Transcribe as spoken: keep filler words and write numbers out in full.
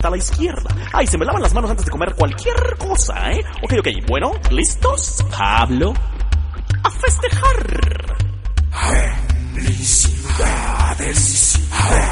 a la izquierda. Ay, se me lavan las manos antes de comer cualquier cosa, ¿eh? Ok, ok, bueno, ¿listos? Pablo, a festejar. Felicidades.